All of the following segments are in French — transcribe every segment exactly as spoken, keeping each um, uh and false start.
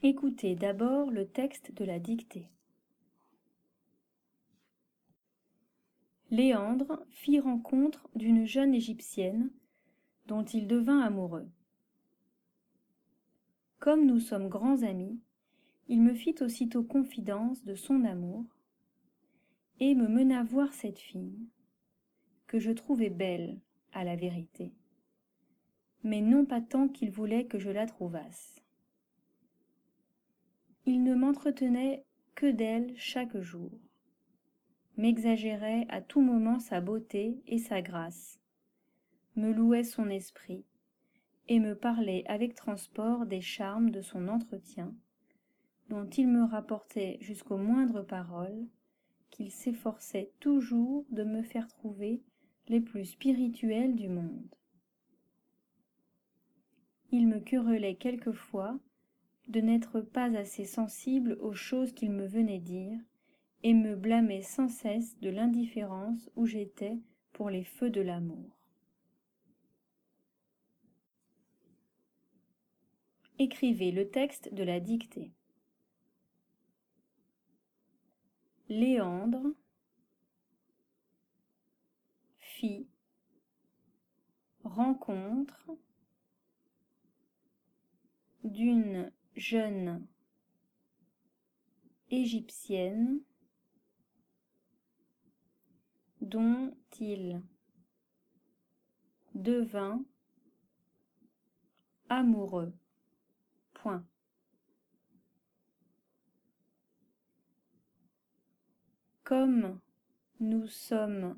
Écoutez d'abord le texte de la dictée. Léandre fit rencontre d'une jeune Égyptienne dont il devint amoureux. Comme nous sommes grands amis, il me fit aussitôt confidence de son amour et me mena voir cette fille, que je trouvais belle, à la vérité, mais non pas tant qu'il voulait que je la trouvasse. Il ne m'entretenait que d'elle chaque jour, m'exagérait à tout moment sa beauté et sa grâce, me louait son esprit, et me parlait avec transport des charmes de son entretien, dont il me rapportait jusqu'aux moindres paroles, qu'il s'efforçait toujours de me faire trouver les plus spirituelles du monde. Il me querellait quelquefois de n'être pas assez sensible aux choses qu'il me venait dire, et me blâmait sans cesse de l'indifférence où j'étais pour les feux de l'amour. Écrivez le texte de la dictée. Léandre fit rencontre d'une jeune Égyptienne dont il devint amoureux. Point. Comme nous sommes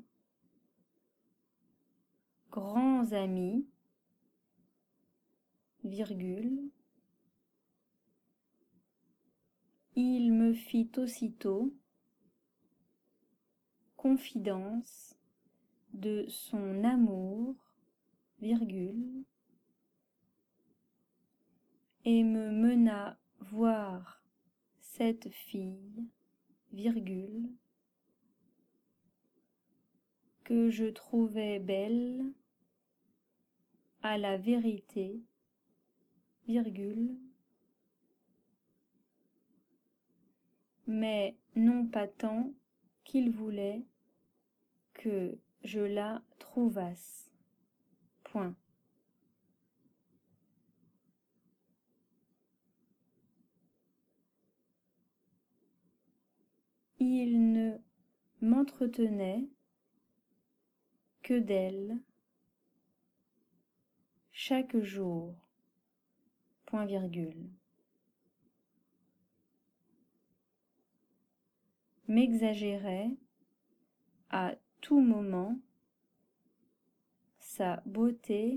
grands amis, virgule, il me fit aussitôt confidence de son amour, virgule, et me mena voir cette fille, virgule, que je trouvais belle, à la vérité, virgule, mais non pas tant qu'il voulait que je la trouvasse. Point. Il ne m'entretenait que d'elle chaque jour. Point virgule. M'exagérait à tout moment sa beauté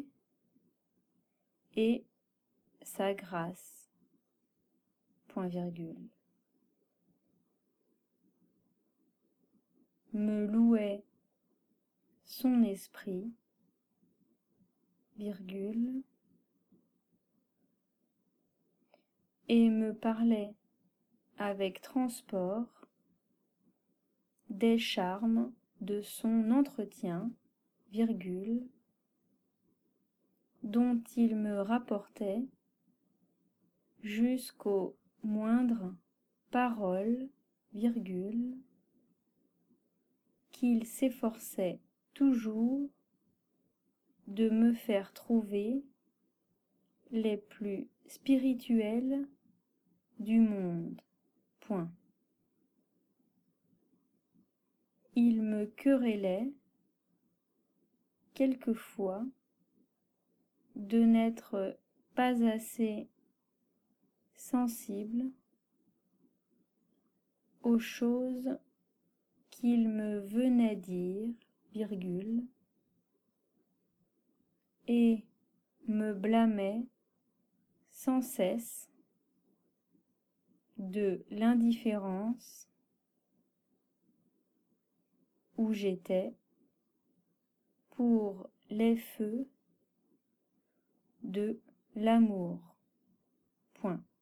et sa grâce. Point virgule. Me louait son esprit, virgule, et me parlait avec transport des charmes de son entretien, virgule, dont il me rapportait jusqu'aux moindres paroles, virgule, qu'il s'efforçait toujours de me faire trouver les plus spirituelles du monde. Point. Il me querellait quelquefois de n'être pas assez sensible aux choses qu'il me venait dire, virgule, et me blâmait sans cesse de l'indifférence où j'étais pour les feux de l'amour. Point.